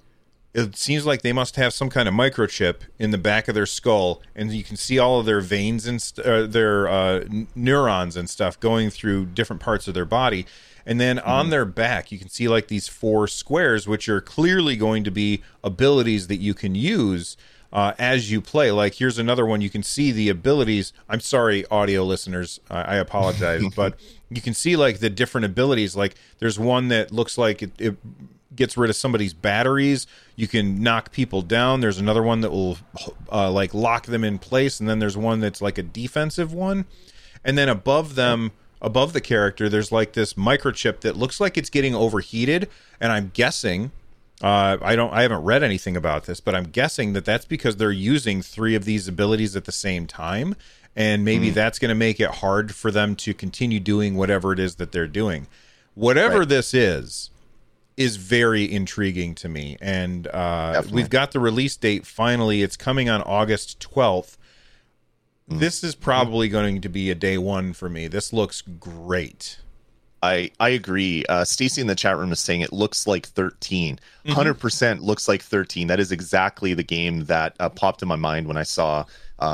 it seems like they must have some kind of microchip in the back of their skull, and you can see all of their veins and their neurons and stuff going through different parts of their body. And then on their back, you can see like these 4 squares, which are clearly going to be abilities that you can use as you play. Like, here's another one. You can see the abilities. I'm sorry, audio listeners. I apologize. But you can see like the different abilities. Like, there's one that looks like it gets rid of somebody's batteries. You can knock people down. There's another one that will like lock them in place. And then there's one that's like a defensive one. And then above them, above the character, there's like this microchip that looks like it's getting overheated, and I'm guessing I haven't read anything about this, but I'm guessing that that's because they're using 3 of these abilities at the same time, and maybe that's going to make it hard for them to continue doing whatever it is that they're doing. Whatever this is very intriguing to me, and we've got the release date finally. It's coming on August 12th. This is probably going to be a day one for me. This looks great. I agree. Stacy in the chat room is saying it looks like 13. 100% looks like 13. That is exactly the game that popped in my mind when I saw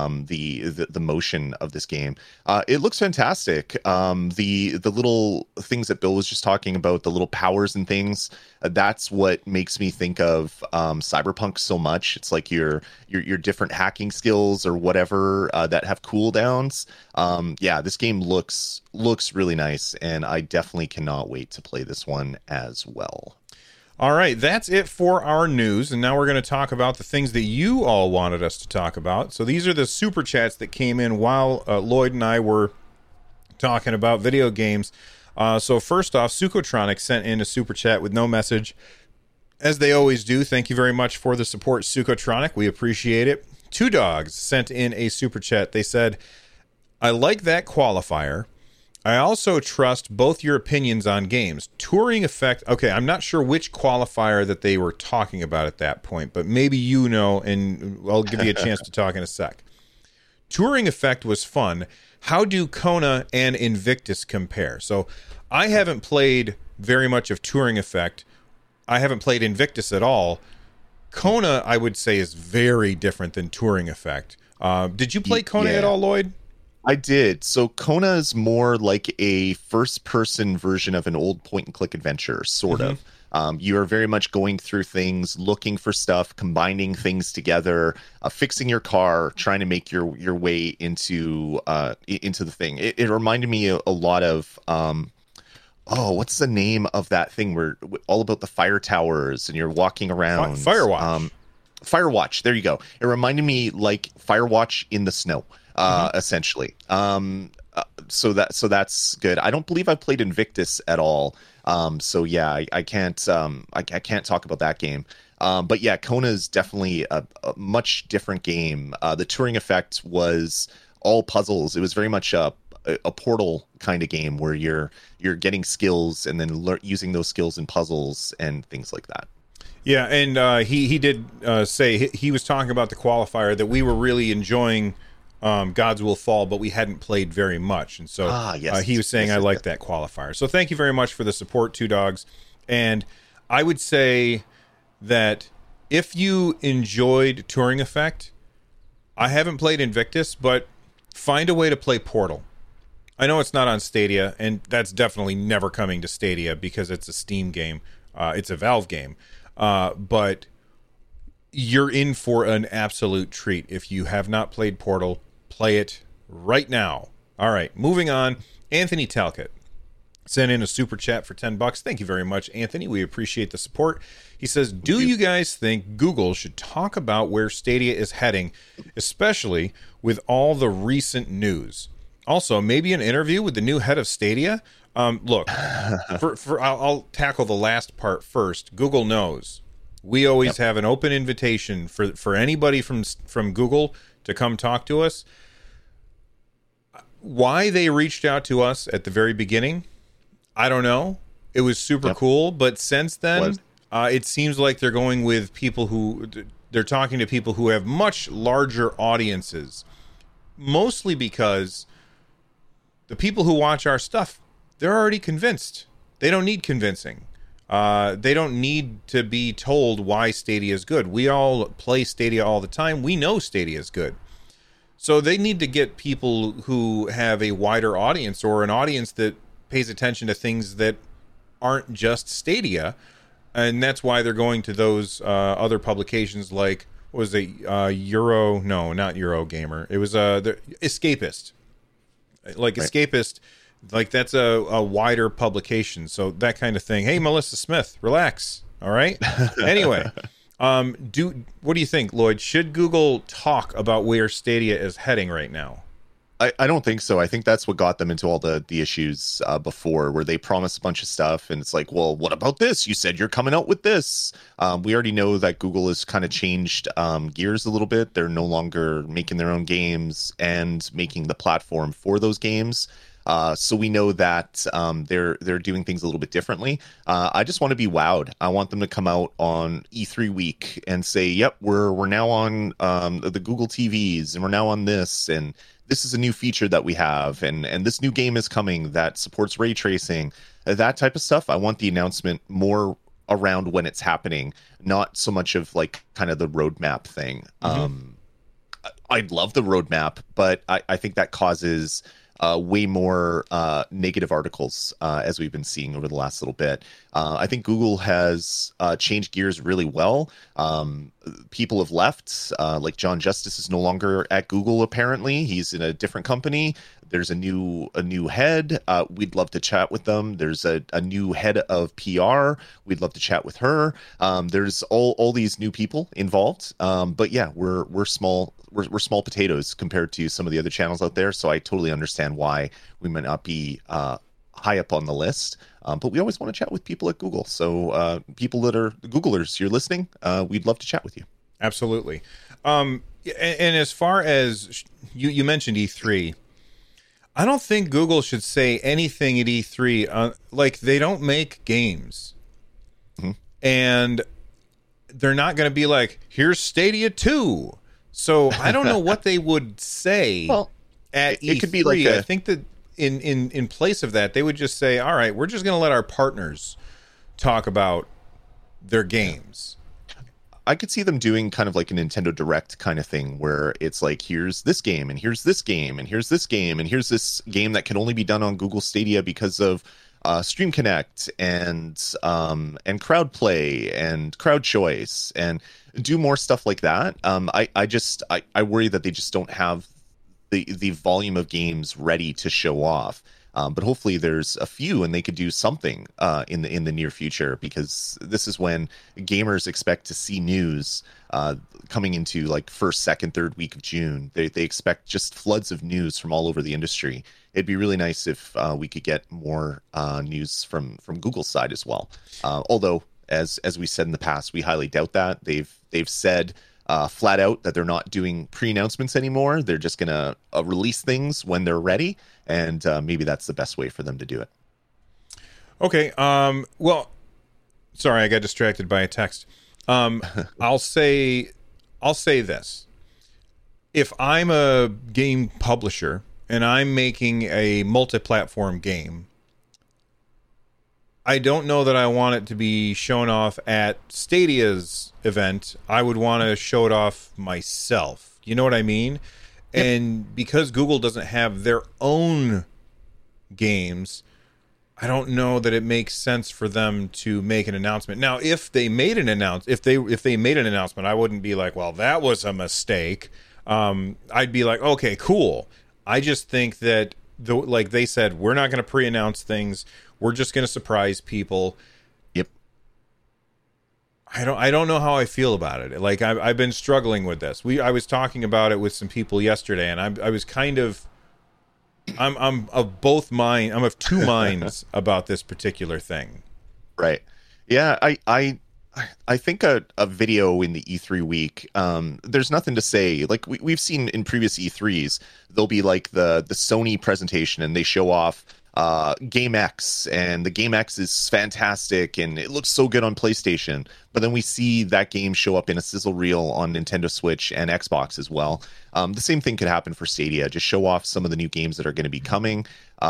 the motion of this game. It looks fantastic. The little things that Bill was just talking about, the little powers and things, that's what makes me think of Cyberpunk so much. It's like your different hacking skills or whatever that have cooldowns. This game looks really nice, and I definitely cannot wait to play this one as well. All right, that's it for our news, and now we're going to talk about the things that you all wanted us to talk about. So these are the super chats that came in while Lloyd and I were talking about video games. So first off, Sukotronic sent in a super chat with no message, as they always do. Thank you very much for the support, Sukotronic. We appreciate it. Two Dogs sent in a super chat. They said, I like that qualifier. I also trust both your opinions on games. Turing Effect. Okay, I'm not sure which qualifier that they were talking about at that point, but maybe you know, and I'll give you a chance to talk in a sec. Turing Effect was fun. How do Kona and Invictus compare? So I haven't played very much of Turing Effect. I haven't played Invictus at all. Kona, I would say, is very different than Turing Effect. Did you play Kona at all, Lloyd? I did. So Kona is more like a first-person version of an old point-and-click adventure, sort of. You are very much going through things, looking for stuff, combining things together, fixing your car, trying to make your way into the thing. It reminded me a lot of what's the name of that thing where all about the fire towers and you're walking around? Firewatch. Firewatch. There you go. It reminded me like Firewatch in the snow. Essentially. So that's good. I don't believe I played Invictus at all. I can't talk about that game. But yeah, Kona is definitely a much different game. The Turing Effect was all puzzles. It was very much a Portal kind of game where you're getting skills and then using those skills in puzzles and things like that. Yeah, and he did say he was talking about the qualifier that we were really enjoying Gods Will Fall, but we hadn't played very much. And so he was saying, I like that qualifier. So thank you very much for the support, Two Dogs. And I would say that if you enjoyed Turing Effect, I haven't played Invictus, but find a way to play Portal. I know it's not on Stadia, and that's definitely never coming to Stadia because it's a Steam game. It's a Valve game. But you're in for an absolute treat. If you have not played Portal, play it right now. All right, moving on. Anthony Talcott sent in a super chat for $10. Thank you very much, Anthony. We appreciate the support. He says, do you guys think Google should talk about where Stadia is heading, especially with all the recent news? Also, maybe an interview with the new head of Stadia? Look, I'll tackle the last part first. Google knows. We always have an open invitation for anybody from Google to come talk to us. Why they reached out to us at the very beginning, I don't know. It was super cool, but since then, it seems like they're going with people who they're talking to people who have much larger audiences, mostly because the people who watch our stuff, they're already convinced. They don't need convincing. They don't need to be told why Stadia is good. We all play Stadia all the time. We know Stadia is good. So they need to get people who have a wider audience, or an audience that pays attention to things that aren't just Stadia. And that's why they're going to those other publications like, what was it, Euro? No, not Eurogamer. It was the Escapist. Like Escapist, like that's a wider publication. So that kind of thing. Hey, Melissa Smith, relax. All right. Anyway. What do you think, Lloyd? Should Google talk about where Stadia is heading right now? I don't think so. I think that's what got them into all the issues before, where they promised a bunch of stuff, and it's like, well, what about this? You said you're coming out with this. We already know that Google has kind of changed gears a little bit. They're no longer making their own games and making the platform for those games. So we know that they're doing things a little bit differently. I just want to be wowed. I want them to come out on E3 week and say, "Yep, we're now on the Google TVs, and we're now on this, and this is a new feature that we have, and this new game is coming that supports ray tracing." That type of stuff. I want the announcement more around when it's happening, not so much of like kind of the roadmap thing. I'd love the roadmap, but I think that causes way more negative articles as we've been seeing over the last little bit. I think Google has changed gears really well. People have left, like John Justice is no longer at Google. Apparently, he's in a different company. There's a new head. We'd love to chat with them. There's a new head of PR. We'd love to chat with her. There's all these new people involved. But yeah, we're small. We're small potatoes compared to some of the other channels out there. So I totally understand why we might not be high up on the list. But we always want to chat with people at Google. So people that are Googlers, you're listening, we'd love to chat with you. Absolutely. And as far as you mentioned E3, I don't think Google should say anything at E3. Like, they don't make games. Mm-hmm. And they're not going to be like, here's Stadia 2. So I don't know what they would say at E3. It could be like I think that in place of that, they would just say, all right, we're just going to let our partners talk about their games. I could see them doing kind of like a Nintendo Direct kind of thing, where it's like, here's this game, and here's this game, and here's this game, and here's this game that can only be done on Google Stadia because of Stream Connect and crowd play and crowd choice, and do more stuff like that. I worry that they just don't have the volume of games ready to show off. But hopefully there's a few, and they could do something in the near future, because this is when gamers expect to see news coming into like first, second, third week of June. They expect just floods of news from all over the industry. It'd be really nice if we could get more news from Google's side as well. Although, as we said in the past, we highly doubt that. They've said flat out that they're not doing pre-announcements anymore. They're just going to release things when they're ready, and maybe that's the best way for them to do it. Okay. Well, sorry, I got distracted by a text. I'll say this. If I'm a game publisher and I'm making a multi-platform game, I don't know that I want it to be shown off at Stadia's event. I would want to show it off myself. You know what I mean? Yep. And because Google doesn't have their own games, I don't know that it makes sense for them to make an announcement. Now, if they made an announcement, I wouldn't be like, well, that was a mistake. I'd be like, okay, cool. I just think that like they said, we're not going to pre-announce things. We're just going to surprise people. Yep. I don't know how I feel about it. Like, I've been struggling with this. I was talking about it with some people yesterday, and I was kind of, I'm of both minds. I'm of two minds about this particular thing. Right. Yeah. I think a video in the E3 week, there's nothing to say. Like we've seen in previous E3s, there'll be like the Sony presentation and they show off Game X, and the Game X is fantastic and it looks so good on PlayStation. But then we see that game show up in a sizzle reel on Nintendo Switch and Xbox as well. The same thing could happen for Stadia. Just show off some of the new games that are going to be coming.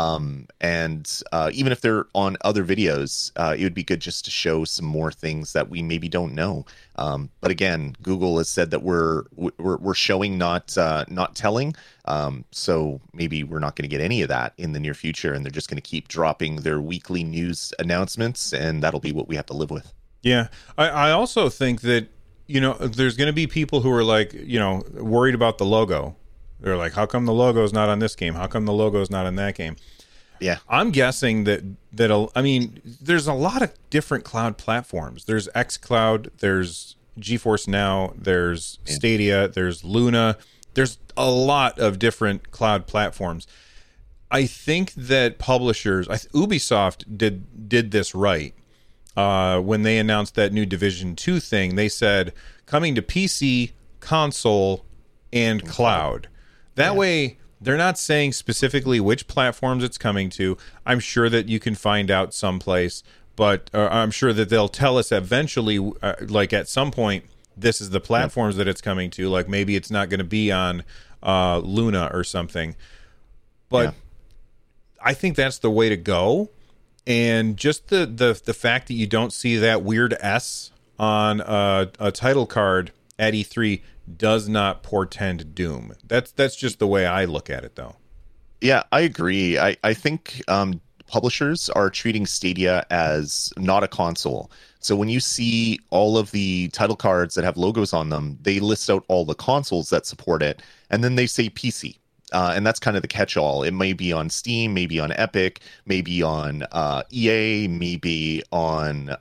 And even if they're on other videos, it would be good just to show some more things that we maybe don't know. But again, Google has said that we're showing, not telling. So maybe we're not going to get any of that in the near future, and they're just going to keep dropping their weekly news announcements, and that'll be what we have to live with. Yeah, I also think that, there's going to be people who are like, worried about the logo. They're like, how come the logo is not on this game? How come the logo is not on that game? Yeah. I'm guessing that there's a lot of different cloud platforms. There's xCloud, there's GeForce Now, there's Stadia, there's Luna. There's a lot of different cloud platforms. I think that publishers, Ubisoft did this right. When they announced that new Division 2 thing, they said coming to PC, console, and cloud. That way, they're not saying specifically which platforms it's coming to. I'm sure that you can find out someplace, but I'm sure that they'll tell us eventually, like at some point, this is the platforms that it's coming to. Like maybe it's not going to be on Luna or something. But I think that's the way to go. And just the fact that you don't see that weird S on a title card at E3 does not portend doom. That's just the way I look at it, though. Yeah, I agree. I think publishers are treating Stadia as not a console. So when you see all of the title cards that have logos on them, they list out all the consoles that support it, and then they say PC. And that's kind of the catch-all. It may be on Steam, maybe on Epic, maybe on EA, maybe on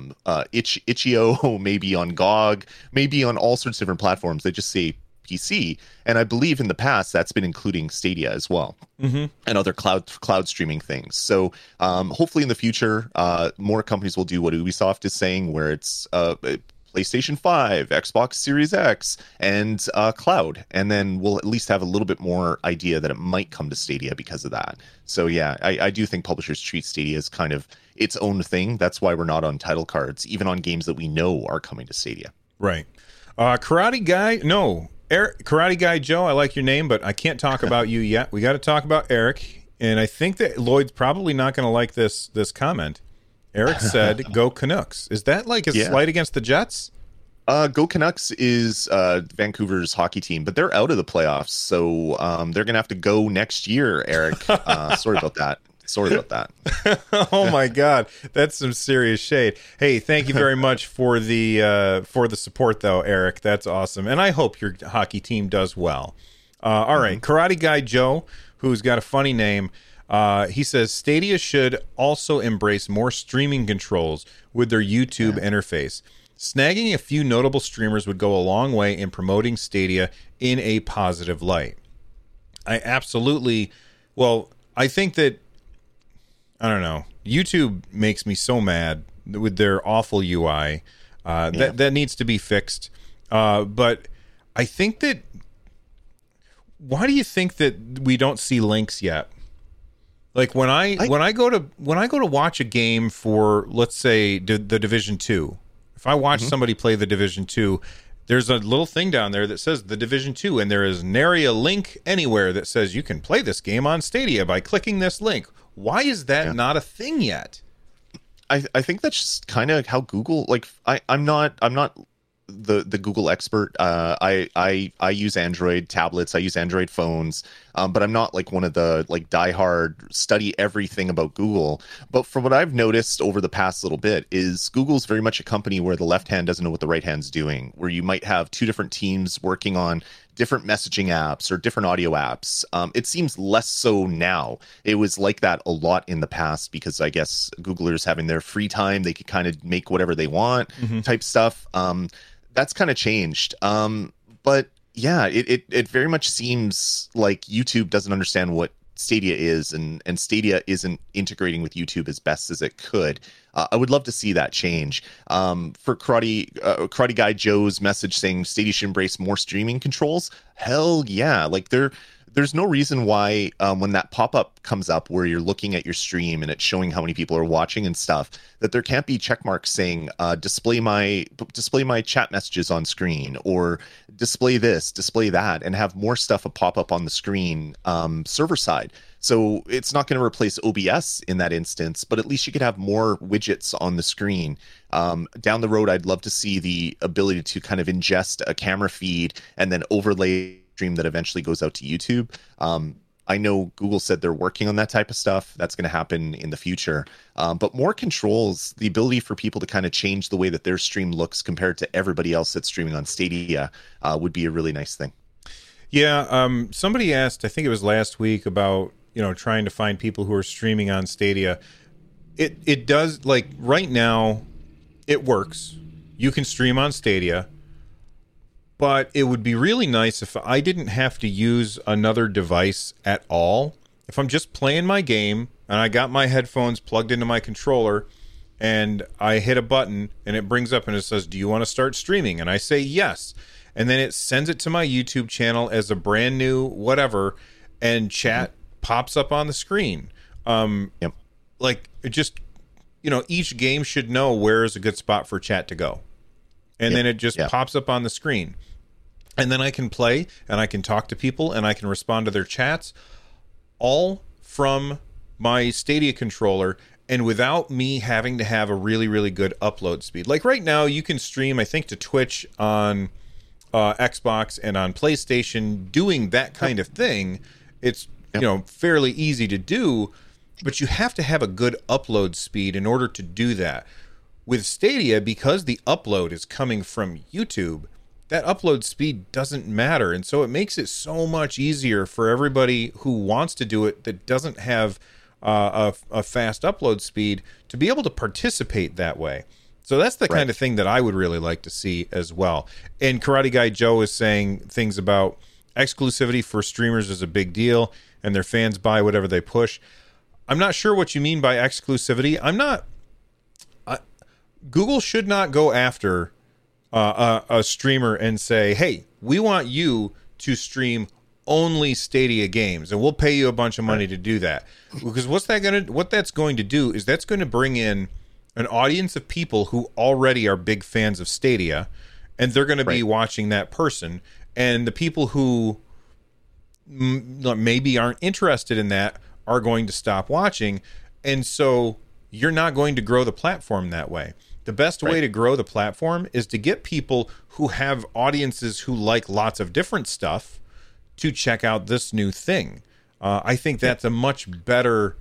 itch.io, maybe on GOG, maybe on all sorts of different platforms. They just say PC. And I believe in the past that's been including Stadia as well, and other cloud streaming things. So hopefully in the future, more companies will do what Ubisoft is saying, where it's PlayStation 5, Xbox Series X, and cloud. And then we'll at least have a little bit more idea that it might come to Stadia because of that. So yeah, I do think publishers treat Stadia as kind of its own thing. That's why we're not on title cards, even on games that we know are coming to Stadia. Right. Karate Guy Joe, I like your name, but I can't talk about you yet. We got to talk about Eric. And I think that Lloyd's probably not going to like this comment. Eric said, "Go Canucks." Is that like a slight against the Jets? Go Canucks is Vancouver's hockey team, but they're out of the playoffs, so they're gonna have to go next year. Eric, sorry about that. Oh my God, that's some serious shade. Hey, thank you very much for the support, though, Eric. That's awesome, and I hope your hockey team does well. All right, Karate Guy Joe, who's got a funny name. He says Stadia should also embrace more streaming controls with their YouTube interface. Snagging a few notable streamers would go a long way in promoting Stadia in a positive light. I think that, I don't know, YouTube makes me so mad with their awful UI. That needs to be fixed. But I think that, why do you think that we don't see links yet? Like when I go to watch a game for, let's say, the Division 2, if I watch somebody play the Division 2, there's a little thing down there that says the Division 2, and there is nary a link anywhere that says you can play this game on Stadia by clicking this link. Why is that not a thing yet? I think that's just kind of how Google, like, I'm not the Google expert. I use Android tablets, I use Android phones, but I'm not like one of the like diehard study everything about Google. But from what I've noticed over the past little bit is Google's very much a company where the left hand doesn't know what the right hand's doing, where you might have two different teams working on different messaging apps or different audio apps. It seems less so now. It was like that a lot in the past because I guess Googlers having their free time, they could kind of make whatever they want type stuff. That's kind of changed. But yeah, it very much seems like YouTube doesn't understand what Stadia is, and Stadia isn't integrating with YouTube as best as it could. I would love to see that change. For Karate Guy Joe's message saying Stadia should embrace more streaming controls. Hell yeah! Like there's no reason why when that pop-up comes up where you're looking at your stream and it's showing how many people are watching and stuff, that there can't be check marks saying display my chat messages on screen, or display this, display that, and have more stuff pop up on the screen server side. So it's not going to replace OBS in that instance, but at least you could have more widgets on the screen. Down the road, I'd love to see the ability to kind of ingest a camera feed and then overlay stream that eventually goes out to YouTube. I know Google said they're working on that type of stuff. That's going to happen in the future. But more controls, the ability for people to kind of change the way that their stream looks compared to everybody else that's streaming on Stadia would be a really nice thing. Yeah, somebody asked, I think it was last week, about trying to find people who are streaming on Stadia. It does, like right now, it works. You can stream on Stadia. But it would be really nice if I didn't have to use another device at all. If I'm just playing my game and I got my headphones plugged into my controller and I hit a button and it brings up and it says, "Do you want to start streaming?" And I say yes. And then it sends it to my YouTube channel as a brand new whatever, and chat pops up on the screen. Yep. Like, it just, each game should know where is a good spot for chat to go. And then it just pops up on the screen. And then I can play, and I can talk to people, and I can respond to their chats, all from my Stadia controller, and without me having to have a really, really good upload speed. Like right now, you can stream, I think, to Twitch on Xbox and on PlayStation, doing that kind of thing. It's fairly easy to do, but you have to have a good upload speed in order to do that. With Stadia, because the upload is coming from YouTube, that upload speed doesn't matter. And so it makes it so much easier for everybody who wants to do it that doesn't have a fast upload speed to be able to participate that way. So that's the kind of thing that I would really like to see as well. And Karate Guy Joe is saying things about exclusivity for streamers is a big deal, and their fans buy whatever they push. I'm not sure what you mean by exclusivity. Google should not go after a streamer and say, "Hey, we want you to stream only Stadia games, and we'll pay you a bunch of money to do that." Because what that's going to do is that's going to bring in an audience of people who already are big fans of Stadia, and they're going to be watching that person. And the people who maybe aren't interested in that are going to stop watching, and so you're not going to grow the platform that way. The best way to grow the platform is to get people who have audiences who like lots of different stuff to check out this new thing. I think that's a much better,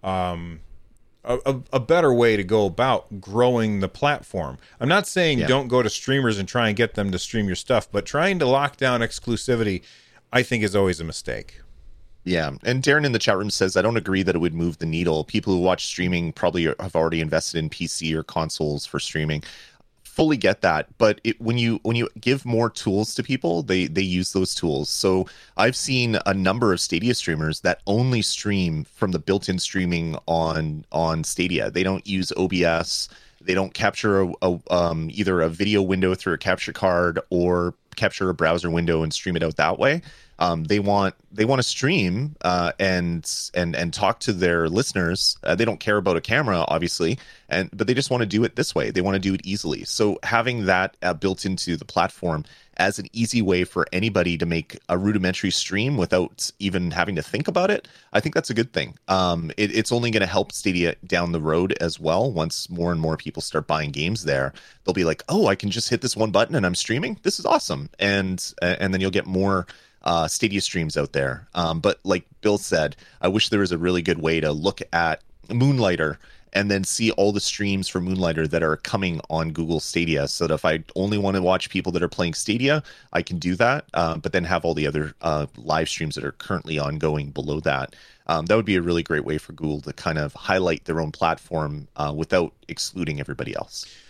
a better way to go about growing the platform. I'm not saying don't go to streamers and try and get them to stream your stuff, but trying to lock down exclusivity, I think, is always a mistake. Yeah, and Darren in the chat room says, I don't agree that it would move the needle. People who watch streaming probably have already invested in PC or consoles for streaming. Fully get that, but when you give more tools to people, they use those tools. So I've seen a number of Stadia streamers that only stream from the built-in streaming on Stadia. They don't use OBS. They don't capture either a video window through a capture card or capture a browser window and stream it out that way. They want to stream and talk to their listeners. They don't care about a camera, obviously, but they just want to do it this way. They want to do it easily. So having that built into the platform as an easy way for anybody to make a rudimentary stream without even having to think about it, I think that's a good thing. It's only going to help Stadia down the road as well. Once more and more people start buying games there, they'll be like, "Oh, I can just hit this one button and I'm streaming. This is awesome!" And then you'll get more Stadia streams out there. But like Bill said, I wish there was a really good way to look at Moonlighter and then see all the streams for Moonlighter that are coming on Google Stadia, so that if I only want to watch people that are playing Stadia, I can do that, but then have all the other live streams that are currently ongoing below that. That would be a really great way for Google to kind of highlight their own platform without excluding everybody else.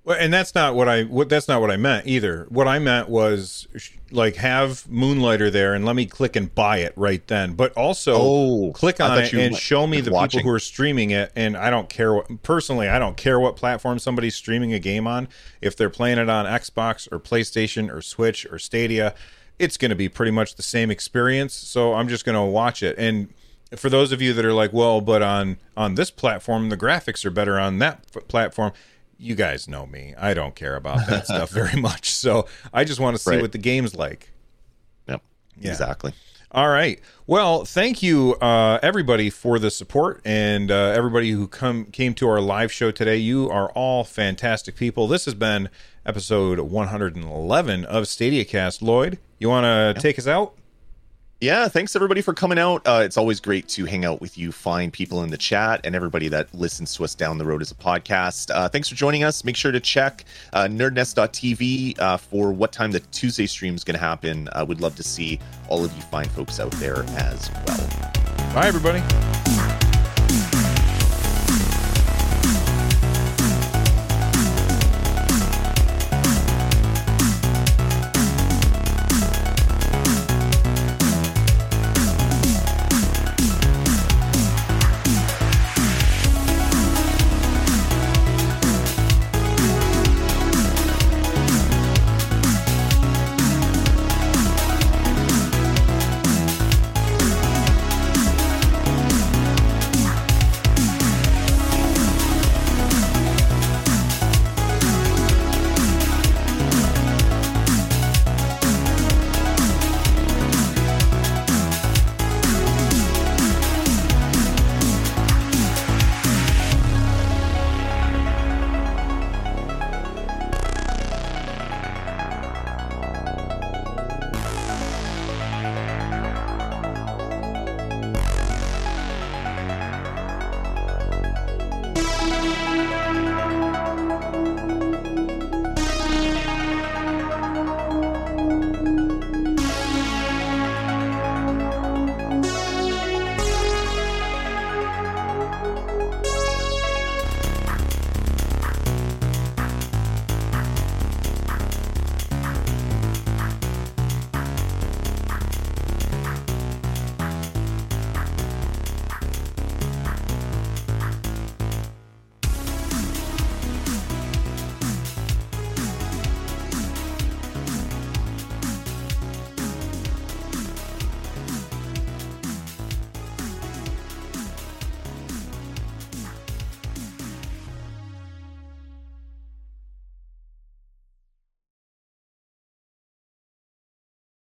Well, and that's not what I meant either. What I meant was like have Moonlighter there and let me click and buy it right then. But also click on it and show me the people who are streaming it. And I don't care what platform somebody's streaming a game on. If they're playing it on Xbox or PlayStation or Switch or Stadia, it's going to be pretty much the same experience. So I'm just going to watch it. And for those of you that are like, well, but on this platform, the graphics are better on that platform. You guys know me. I don't care about that stuff very much. So I just want to see what the game's like. Yep. Yeah. Exactly. All right. Well, thank you, everybody, for the support and everybody who came to our live show today. You are all fantastic people. This has been episode 111 of StadiaCast. Lloyd, you want to take us out? Yeah, thanks everybody for coming out. It's always great to hang out with you fine people in the chat and everybody that listens to us down the road as a podcast. Thanks for joining us. Make sure to check nerdnest.tv for what time the Tuesday stream is going to happen. We'd love to see all of you fine folks out there as well. Bye, everybody.